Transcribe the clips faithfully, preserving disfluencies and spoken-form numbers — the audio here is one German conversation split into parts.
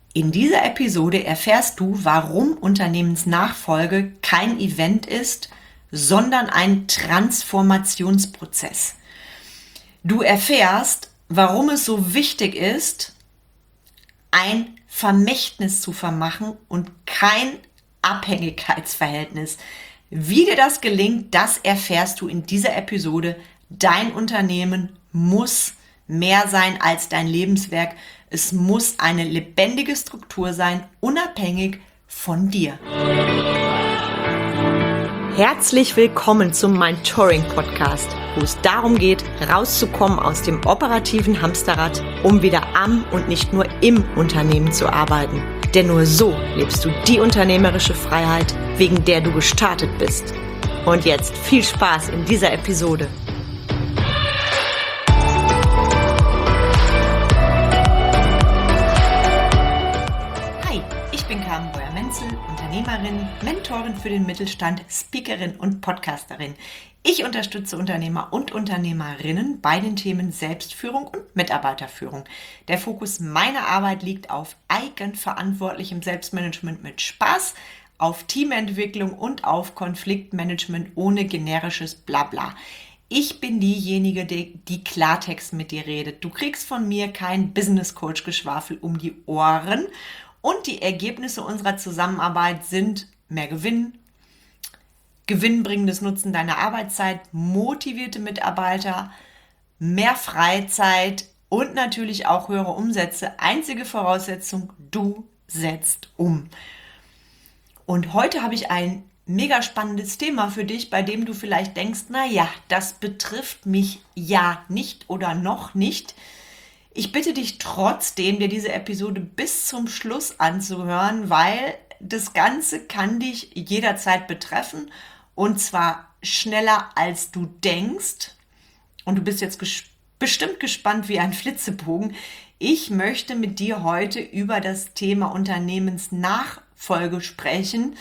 In dieser Episode erfährst du, warum Unternehmensnachfolge kein Event ist, sondern ein Transformationsprozess. Du erfährst, warum es so wichtig ist, ein Vermächtnis zu vermachen und kein Abhängigkeitsverhältnis. Wie dir das gelingt, das erfährst du in dieser Episode. Dein Unternehmen muss mehr sein als dein Lebenswerk. Es muss eine lebendige Struktur sein, unabhängig von dir. Herzlich willkommen zum Mentoring Podcast, wo es darum geht, rauszukommen aus dem operativen Hamsterrad, um wieder am und nicht nur im Unternehmen zu arbeiten. Denn nur so lebst du die unternehmerische Freiheit, wegen der du gestartet bist. Und jetzt viel Spaß in dieser Episode. Hi, ich bin Carmen Breuer-Menzel, Unternehmerin, Mentorin für den Mittelstand, Speakerin und Podcasterin. Ich unterstütze Unternehmer und Unternehmerinnen bei den Themen Selbstführung und Mitarbeiterführung. Der Fokus meiner Arbeit liegt auf eigenverantwortlichem Selbstmanagement mit Spaß, auf Teamentwicklung und auf Konfliktmanagement ohne generisches Blabla. Ich bin diejenige, die, die Klartext mit dir redet. Du kriegst von mir kein Business-Coach-Geschwafel um die Ohren und die Ergebnisse unserer Zusammenarbeit sind mehr Gewinn, gewinnbringendes Nutzen deiner Arbeitszeit, motivierte Mitarbeiter, mehr Freizeit und natürlich auch höhere Umsätze. Einzige Voraussetzung, du setzt um. Und heute habe ich ein mega spannendes Thema für dich, bei dem du vielleicht denkst, naja, das betrifft mich ja nicht oder noch nicht. Ich bitte dich trotzdem, dir diese Episode bis zum Schluss anzuhören, weil das Ganze kann dich jederzeit betreffen. Und zwar schneller, als du denkst. Und du bist jetzt ges- bestimmt gespannt wie ein Flitzebogen. Ich möchte mit dir heute über das Thema Unternehmensnachfolge sprechen.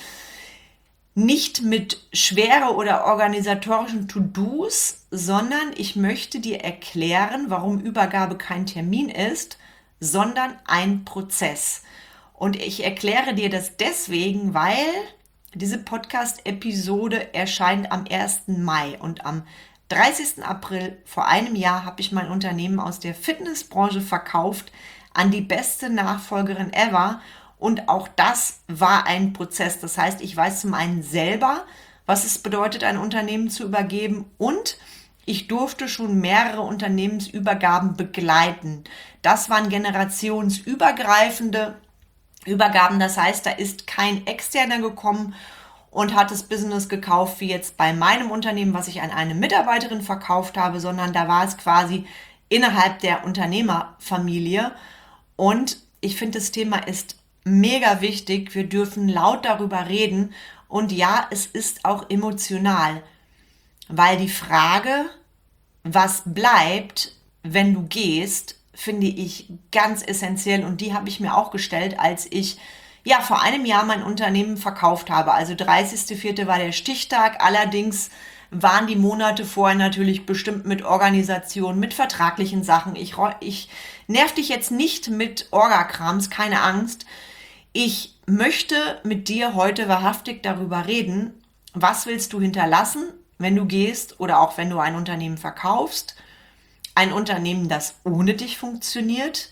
Nicht mit schwere oder organisatorischen To-Dos, sondern ich möchte dir erklären, warum Übergabe kein Termin ist, sondern ein Prozess. Und ich erkläre dir das deswegen, weil diese Podcast-Episode erscheint am ersten Mai und am dreißigsten April vor einem Jahr habe ich mein Unternehmen aus der Fitnessbranche verkauft an die beste Nachfolgerin ever und auch das war ein Prozess. Das heißt, ich weiß zum einen selber, was es bedeutet, ein Unternehmen zu übergeben und ich durfte schon mehrere Unternehmensübergaben begleiten. Das waren generationsübergreifende Übergaben, das heißt, da ist kein Externer gekommen und hat das Business gekauft, wie jetzt bei meinem Unternehmen, was ich an eine Mitarbeiterin verkauft habe, sondern da war es quasi innerhalb der Unternehmerfamilie. Und ich finde, das Thema ist mega wichtig. Wir dürfen laut darüber reden. Und ja, es ist auch emotional, weil die Frage, was bleibt, wenn du gehst, finde ich ganz essentiell und die habe ich mir auch gestellt, als ich ja vor einem Jahr mein Unternehmen verkauft habe. Also dreißigster vierter war der Stichtag, allerdings waren die Monate vorher natürlich bestimmt mit Organisation, mit vertraglichen Sachen. Ich, ich nerv dich jetzt nicht mit Orgakrams, keine Angst. Ich möchte mit dir heute wahrhaftig darüber reden, was willst du hinterlassen, wenn du gehst oder auch wenn du ein Unternehmen verkaufst. Ein Unternehmen, das ohne dich funktioniert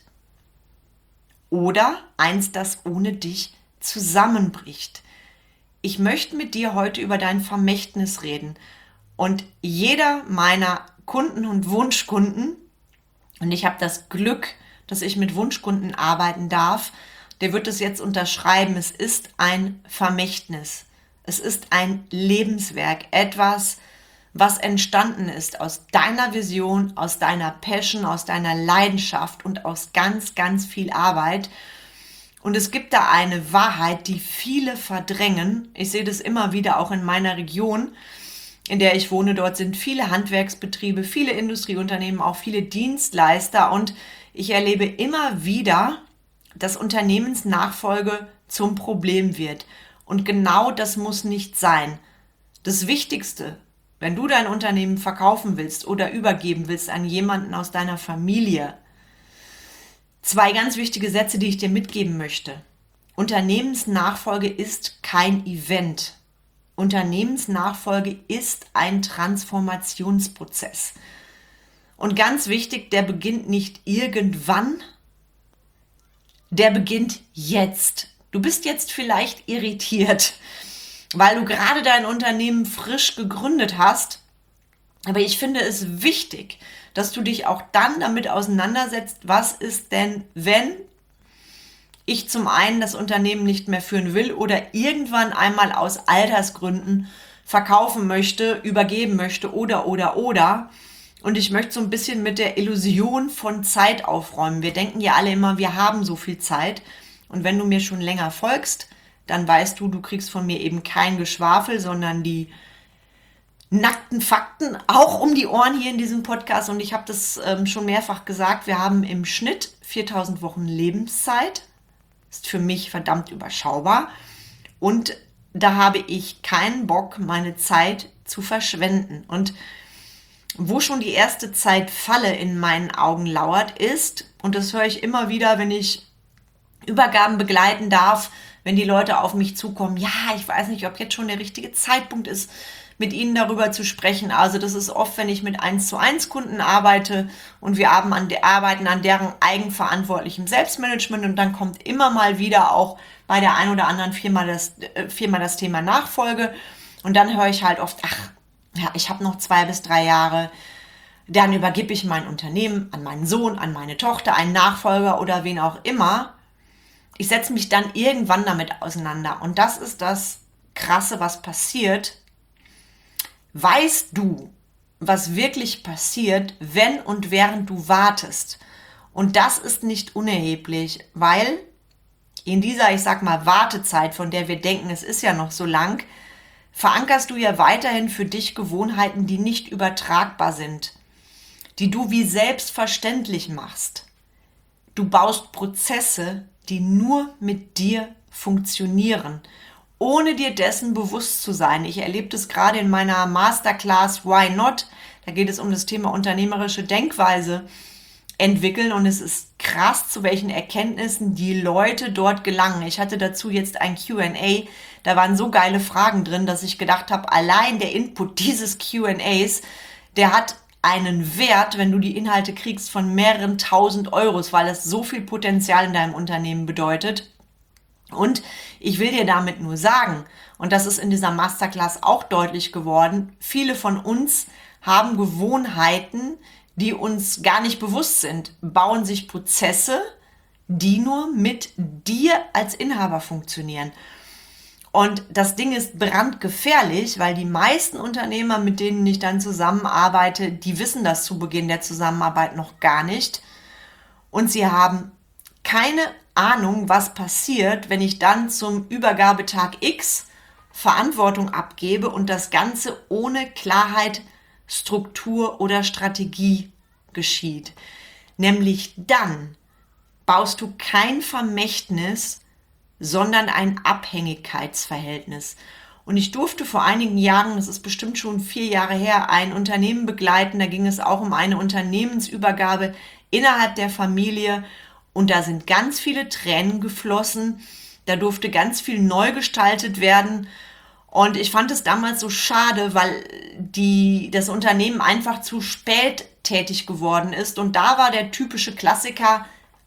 oder eins, das ohne dich zusammenbricht. Ich möchte mit dir heute über dein Vermächtnis reden. Und jeder meiner Kunden und Wunschkunden, und ich habe das Glück, dass ich mit Wunschkunden arbeiten darf, der wird es jetzt unterschreiben. Es ist ein Vermächtnis. Es ist ein Lebenswerk, etwas, was entstanden ist aus deiner Vision, aus deiner Passion, aus deiner Leidenschaft und aus ganz, ganz viel Arbeit. Und es gibt da eine Wahrheit, die viele verdrängen. Ich sehe das immer wieder auch in meiner Region, in der ich wohne. Dort sind viele Handwerksbetriebe, viele Industrieunternehmen, auch viele Dienstleister. Und ich erlebe immer wieder, dass Unternehmensnachfolge zum Problem wird. Und genau das muss nicht sein. Das Wichtigste, wenn du dein Unternehmen verkaufen willst oder übergeben willst an jemanden aus deiner Familie, Zwei ganz wichtige Sätze, die ich dir mitgeben möchte. Unternehmensnachfolge ist kein Event. Unternehmensnachfolge ist ein Transformationsprozess. Und ganz wichtig, der beginnt nicht irgendwann, der beginnt jetzt. Du bist jetzt vielleicht irritiert, weil du gerade dein Unternehmen frisch gegründet hast. Aber ich finde es wichtig, dass du dich auch dann damit auseinandersetzt, was ist denn, wenn ich zum einen das Unternehmen nicht mehr führen will oder irgendwann einmal aus Altersgründen verkaufen möchte, übergeben möchte oder, oder, oder. Und ich möchte so ein bisschen mit der Illusion von Zeit aufräumen. Wir denken ja alle immer, wir haben so viel Zeit. Und wenn du mir schon länger folgst, dann weißt du, du kriegst von mir eben kein Geschwafel, sondern die nackten Fakten auch um die Ohren hier in diesem Podcast. Und ich habe das ähm, schon mehrfach gesagt, wir haben im Schnitt viertausend Wochen Lebenszeit. Ist für mich verdammt überschaubar. Und da habe ich keinen Bock, meine Zeit zu verschwenden. Und wo schon die erste Zeitfalle in meinen Augen lauert, ist, und das höre ich immer wieder, wenn ich Übergaben begleiten darf, wenn die Leute auf mich zukommen, ja, ich weiß nicht, ob jetzt schon der richtige Zeitpunkt ist, mit ihnen darüber zu sprechen. Also das ist oft, wenn ich mit eins zu eins Kunden arbeite und wir arbeiten an, der, arbeiten an deren eigenverantwortlichem Selbstmanagement und dann kommt immer mal wieder auch bei der einen oder anderen Firma das, äh, Firma das Thema Nachfolge und dann höre ich halt oft, ach, ja, ich habe noch zwei bis drei Jahre, dann übergebe ich mein Unternehmen an meinen Sohn, an meine Tochter, einen Nachfolger oder wen auch immer. Ich setze mich dann irgendwann damit auseinander und das ist das Krasse, was passiert. Weißt du, was wirklich passiert, wenn und während du wartest? Und das ist nicht unerheblich, weil in dieser, ich sag mal, Wartezeit, von der wir denken, es ist ja noch so lang, verankerst du ja weiterhin für dich Gewohnheiten, die nicht übertragbar sind, die du wie selbstverständlich machst. Du baust Prozesse, die nur mit dir funktionieren, ohne dir dessen bewusst zu sein. Ich erlebe das gerade in meiner Masterclass Why Not? Da geht es um das Thema unternehmerische Denkweise entwickeln und es ist krass, zu welchen Erkenntnissen die Leute dort gelangen. Ich hatte dazu jetzt ein Q and A, da waren so geile Fragen drin, dass ich gedacht habe, allein der Input dieses Q and As, der hat einen Wert, wenn du die Inhalte kriegst, von mehreren tausend Euros, weil es so viel Potenzial in deinem Unternehmen bedeutet. Und ich will dir damit nur sagen, und das ist in dieser Masterclass auch deutlich geworden, viele von uns haben Gewohnheiten, die uns gar nicht bewusst sind, bauen sich Prozesse, die nur mit dir als Inhaber funktionieren. Und das Ding ist brandgefährlich, weil die meisten Unternehmer, mit denen ich dann zusammenarbeite, die wissen das zu Beginn der Zusammenarbeit noch gar nicht. Und sie haben keine Ahnung, was passiert, wenn ich dann zum Übergabetag X Verantwortung abgebe und das Ganze ohne Klarheit, Struktur oder Strategie geschieht. Nämlich dann baust du kein Vermächtnis, sondern ein Abhängigkeitsverhältnis. Und ich durfte vor einigen Jahren, das ist bestimmt schon vier Jahre her, ein Unternehmen begleiten. Da ging es auch um eine Unternehmensübergabe innerhalb der Familie. Und da sind ganz viele Tränen geflossen. Da durfte ganz viel neu gestaltet werden. Und ich fand es damals so schade, weil die, das Unternehmen einfach zu spät tätig geworden ist. Und da war der typische Klassiker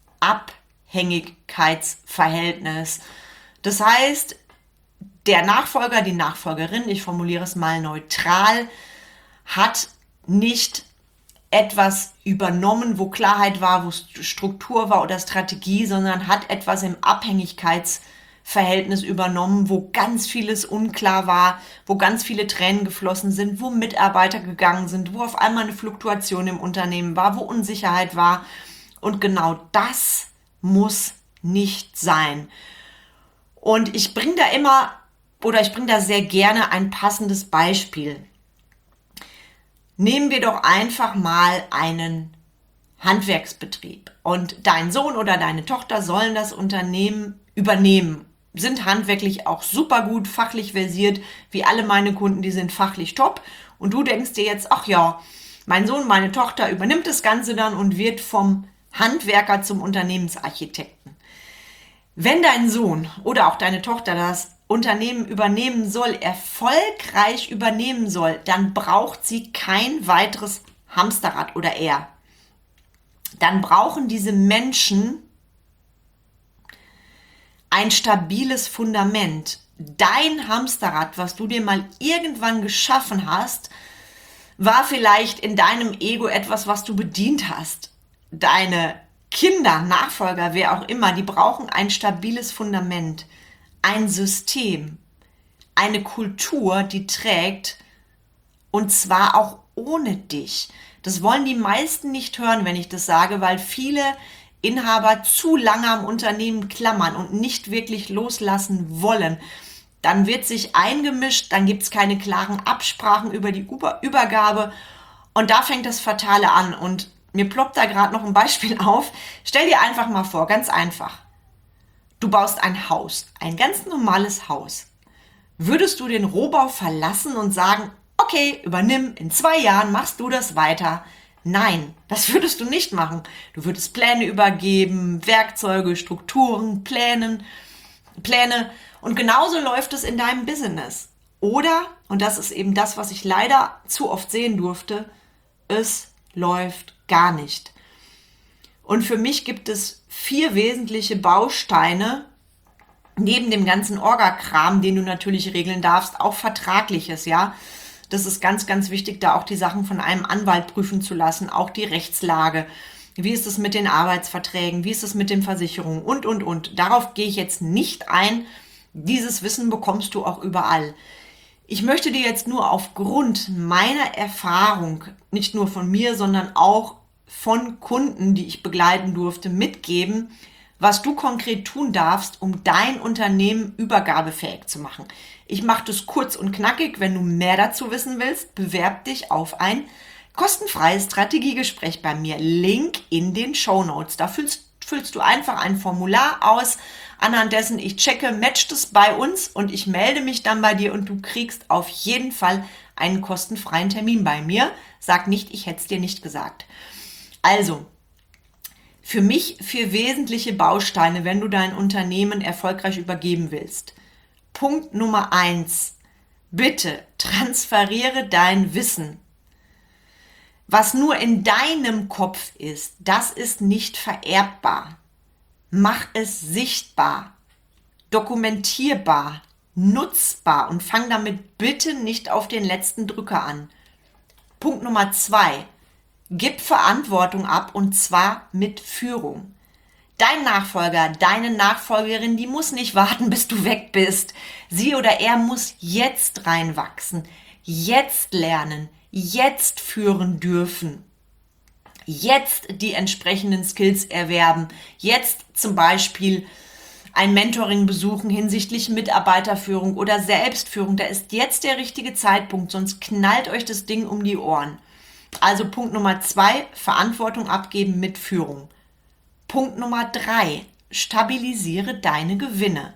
Abhängigkeitsverhältnis. Das heißt, der Nachfolger, die Nachfolgerin, ich formuliere es mal neutral, hat nicht etwas übernommen, wo Klarheit war, wo Struktur war oder Strategie, sondern hat etwas im Abhängigkeitsverhältnis übernommen, wo ganz vieles unklar war, wo ganz viele Tränen geflossen sind, wo Mitarbeiter gegangen sind, wo auf einmal eine Fluktuation im Unternehmen war, wo Unsicherheit war. Und genau das muss nicht sein. Und ich bringe da immer, oder ich bringe da sehr gerne ein passendes Beispiel. Nehmen wir doch einfach mal einen Handwerksbetrieb und dein Sohn oder deine Tochter sollen das Unternehmen übernehmen, sind handwerklich auch super gut, fachlich versiert, wie alle meine Kunden, die sind fachlich top und du denkst dir jetzt, ach ja, mein Sohn, meine Tochter übernimmt das Ganze dann und wird vom Handwerker zum Unternehmensarchitekten. Wenn dein Sohn oder auch deine Tochter das Unternehmen übernehmen soll, erfolgreich übernehmen soll, dann braucht sie kein weiteres Hamsterrad oder er. Dann brauchen diese Menschen ein stabiles Fundament. Dein Hamsterrad, was du dir mal irgendwann geschaffen hast, war vielleicht in deinem Ego etwas, was du bedient hast. Deine Kinder, Nachfolger, wer auch immer, die brauchen ein stabiles Fundament, ein System, eine Kultur, die trägt, und zwar auch ohne dich. Das wollen die meisten nicht hören, wenn ich das sage, weil viele Inhaber zu lange am Unternehmen klammern und nicht wirklich loslassen wollen. Dann wird sich eingemischt, dann gibt es keine klaren Absprachen über die Übergabe und da fängt das Fatale an. Und mir ploppt da gerade noch ein Beispiel auf. Stell dir einfach mal vor, ganz einfach. Du baust ein Haus, ein ganz normales Haus. Würdest du den Rohbau verlassen und sagen, okay, übernimm, in zwei Jahren machst du das weiter? Nein, das würdest du nicht machen. Du würdest Pläne übergeben, Werkzeuge, Strukturen, Plänen, Pläne. Und genauso läuft es in deinem Business. Oder, und das ist eben das, was ich leider zu oft sehen durfte, es läuft gar nicht. Und für mich gibt es vier wesentliche Bausteine, neben dem ganzen Orga-Kram, den du natürlich regeln darfst, auch Vertragliches, ja. Das ist ganz, ganz wichtig, da auch die Sachen von einem Anwalt prüfen zu lassen, auch die Rechtslage. Wie ist es mit den Arbeitsverträgen? Wie ist es mit den Versicherungen? Und, und, und. Darauf gehe ich jetzt nicht ein. Dieses Wissen bekommst du auch überall. Ich möchte dir jetzt nur aufgrund meiner Erfahrung, nicht nur von mir, sondern auch von Kunden, die ich begleiten durfte, mitgeben, was du konkret tun darfst, um dein Unternehmen übergabefähig zu machen. Ich mache das kurz und knackig. Wenn du mehr dazu wissen willst, bewerb dich auf ein kostenfreies Strategiegespräch bei mir. Link in den Shownotes. Da füllst, füllst du einfach ein Formular aus, anhand dessen ich checke, matcht es bei uns und ich melde mich dann bei dir und du kriegst auf jeden Fall einen kostenfreien Termin bei mir. Sag nicht, ich hätte es dir nicht gesagt. Also, für mich vier wesentliche Bausteine, wenn du dein Unternehmen erfolgreich übergeben willst. Punkt Nummer eins. Bitte transferiere dein Wissen. Was nur in deinem Kopf ist, das ist nicht vererbbar. Mach es sichtbar, dokumentierbar, nutzbar und fang damit bitte nicht auf den letzten Drücker an. Punkt Nummer zwei. Gib Verantwortung ab und zwar mit Führung. Dein Nachfolger, deine Nachfolgerin, die muss nicht warten, bis du weg bist. Sie oder er muss jetzt reinwachsen, jetzt lernen, jetzt führen dürfen, jetzt die entsprechenden Skills erwerben, jetzt zum Beispiel ein Mentoring besuchen hinsichtlich Mitarbeiterführung oder Selbstführung. Da ist jetzt der richtige Zeitpunkt, sonst knallt euch das Ding um die Ohren. Also Punkt Nummer zwei, Verantwortung abgeben mit Führung. Punkt Nummer drei, stabilisiere deine Gewinne.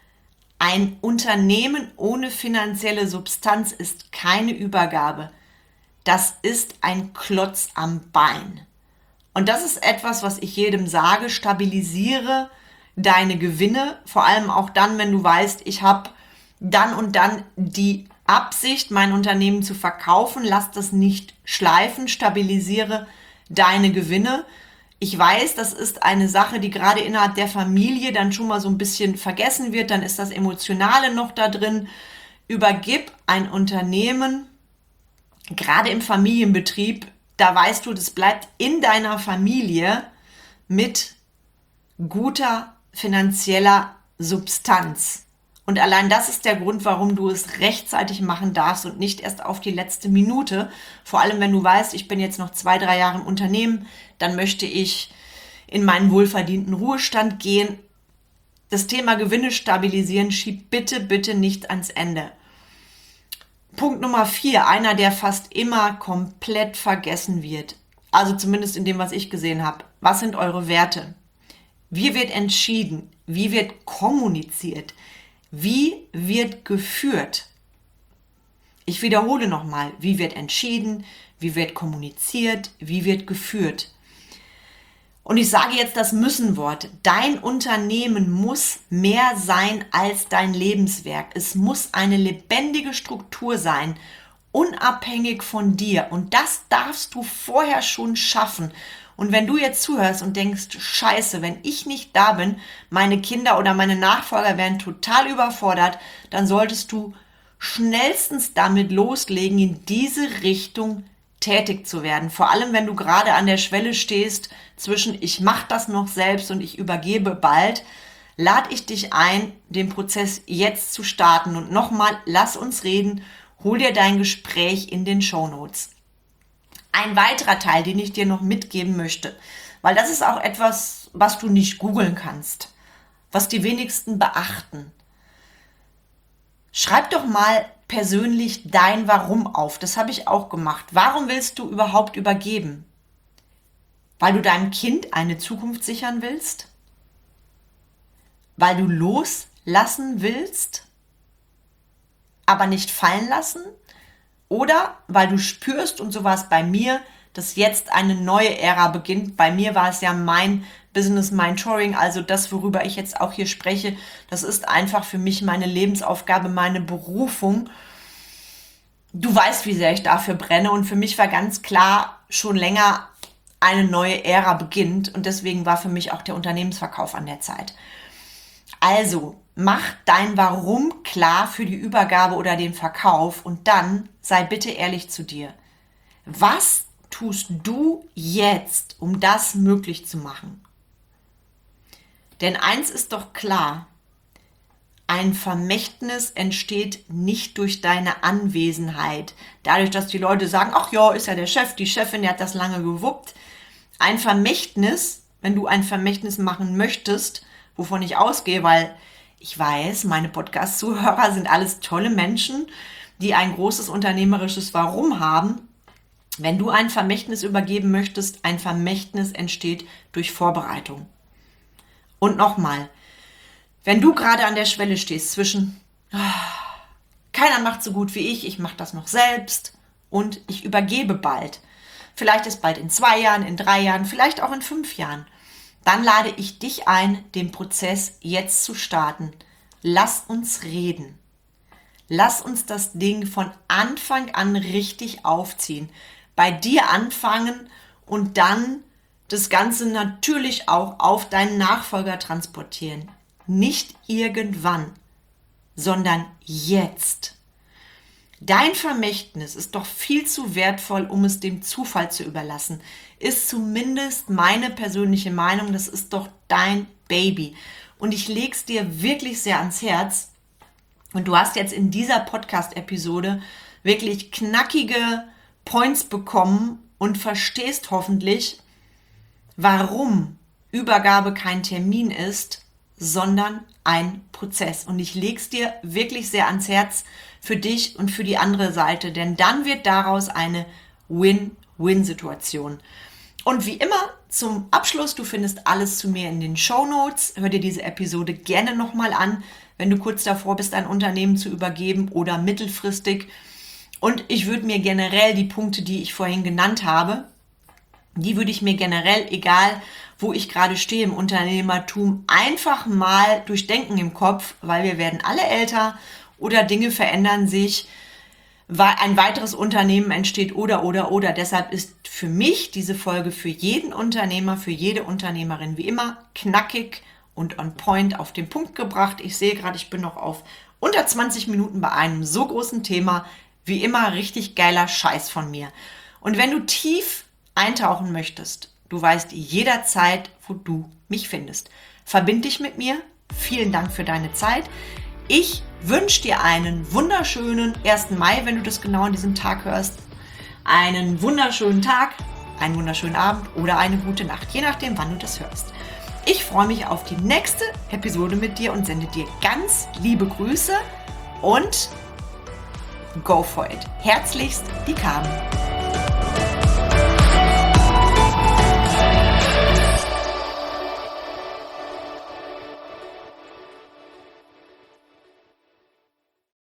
Ein Unternehmen ohne finanzielle Substanz ist keine Übergabe. Das ist ein Klotz am Bein. Und das ist etwas, was ich jedem sage, stabilisiere deine Gewinne, vor allem auch dann, wenn du weißt, ich habe dann und dann die Absicht, mein Unternehmen zu verkaufen, lass das nicht schleifen, stabilisiere deine Gewinne. Ich weiß, das ist eine Sache, die gerade innerhalb der Familie dann schon mal so ein bisschen vergessen wird, dann ist das Emotionale noch da drin. Übergib ein Unternehmen, gerade im Familienbetrieb, da weißt du, das bleibt in deiner Familie mit guter finanzieller Substanz. Und allein das ist der Grund, warum du es rechtzeitig machen darfst und nicht erst auf die letzte Minute. Vor allem, wenn du weißt, ich bin jetzt noch zwei, drei Jahre im Unternehmen, dann möchte ich in meinen wohlverdienten Ruhestand gehen. Das Thema Gewinne stabilisieren schieb bitte, bitte nicht ans Ende. Punkt Nummer vier, einer, der fast immer komplett vergessen wird. Also zumindest in dem, was ich gesehen habe. Was sind eure Werte? Wie wird entschieden? Wie wird kommuniziert? Wie wird geführt? Ich wiederhole nochmal, wie wird entschieden, wie wird kommuniziert, wie wird geführt? Und ich sage jetzt das Müssen-Wort. Dein Unternehmen muss mehr sein als dein Lebenswerk. Es muss eine lebendige Struktur sein, unabhängig von dir. Und das darfst du vorher schon schaffen. Und wenn du jetzt zuhörst und denkst, scheiße, wenn ich nicht da bin, meine Kinder oder meine Nachfolger werden total überfordert, dann solltest du schnellstens damit loslegen, in diese Richtung tätig zu werden. Vor allem, wenn du gerade an der Schwelle stehst zwischen ich mache das noch selbst und ich übergebe bald, lade ich dich ein, den Prozess jetzt zu starten. Und nochmal, lass uns reden, hol dir dein Gespräch in den Shownotes. Ein weiterer Teil, den ich dir noch mitgeben möchte, weil das ist auch etwas, was du nicht googeln kannst, was die wenigsten beachten. Schreib doch mal persönlich dein Warum auf. Das habe ich auch gemacht. Warum willst du überhaupt übergeben? Weil du deinem Kind eine Zukunft sichern willst? Weil du loslassen willst, aber nicht fallen lassen? Oder weil du spürst, und so war es bei mir, dass jetzt eine neue Ära beginnt. Bei mir war es ja mein Business Mentoring, also das, worüber ich jetzt auch hier spreche. Das ist einfach für mich meine Lebensaufgabe, meine Berufung. Du weißt, wie sehr ich dafür brenne, und für mich war ganz klar, schon länger eine neue Ära beginnt, und deswegen war für mich auch der Unternehmensverkauf an der Zeit. Also, mach dein Warum klar für die Übergabe oder den Verkauf, und dann sei bitte ehrlich zu dir. Was tust du jetzt, um das möglich zu machen? Denn eins ist doch klar, ein Vermächtnis entsteht nicht durch deine Anwesenheit. Dadurch, dass die Leute sagen, ach ja, ist ja der Chef, die Chefin, der hat das lange gewuppt. Ein Vermächtnis, wenn du ein Vermächtnis machen möchtest, wovon ich ausgehe, weil ich weiß, meine Podcast-Zuhörer sind alles tolle Menschen, die ein großes unternehmerisches Warum haben. Wenn du ein Vermächtnis übergeben möchtest, ein Vermächtnis entsteht durch Vorbereitung. Und nochmal, wenn du gerade an der Schwelle stehst zwischen oh, keiner macht so gut wie ich, ich mache das noch selbst und ich übergebe bald, vielleicht ist bald in zwei Jahren, in drei Jahren, vielleicht auch in fünf Jahren, dann lade ich dich ein, den Prozess jetzt zu starten. Lass uns reden. Lass uns das Ding von Anfang an richtig aufziehen. Bei dir anfangen und dann das Ganze natürlich auch auf deinen Nachfolger transportieren. Nicht irgendwann, sondern jetzt. Dein Vermächtnis ist doch viel zu wertvoll, um es dem Zufall zu überlassen. Ist zumindest meine persönliche Meinung, das ist doch dein Baby. Und ich lege es dir wirklich sehr ans Herz. Und du hast jetzt in dieser Podcast-Episode wirklich knackige Points bekommen und verstehst hoffentlich, warum Übergabe kein Termin ist, sondern ein Prozess. Und ich lege es dir wirklich sehr ans Herz für dich und für die andere Seite, denn dann wird daraus eine Win-Win-Situation. Und wie immer zum Abschluss, du findest alles zu mir in den Shownotes. Hör dir diese Episode gerne nochmal an, wenn du kurz davor bist, ein Unternehmen zu übergeben oder mittelfristig. Und ich würde mir generell die Punkte, die ich vorhin genannt habe, die würde ich mir generell, egal wo ich gerade stehe im Unternehmertum, einfach mal durchdenken im Kopf, weil wir werden alle älter oder Dinge verändern sich, weil ein weiteres Unternehmen entsteht oder, oder, oder. Deshalb ist für mich diese Folge für jeden Unternehmer, für jede Unternehmerin wie immer knackig und on point auf den Punkt gebracht. Ich sehe gerade, ich bin noch auf unter zwanzig Minuten bei einem so großen Thema. Wie immer richtig geiler Scheiß von mir. Und wenn du tief eintauchen möchtest, du weißt jederzeit, wo du mich findest. Verbind dich mit mir. Vielen Dank für deine Zeit. Ich wünsche dir einen wunderschönen ersten Mai, wenn du das genau an diesem Tag hörst. Einen wunderschönen Tag, einen wunderschönen Abend oder eine gute Nacht, je nachdem, wann du das hörst. Ich freue mich auf die nächste Episode mit dir und sende dir ganz liebe Grüße und go for it. Herzlichst, die Carmen.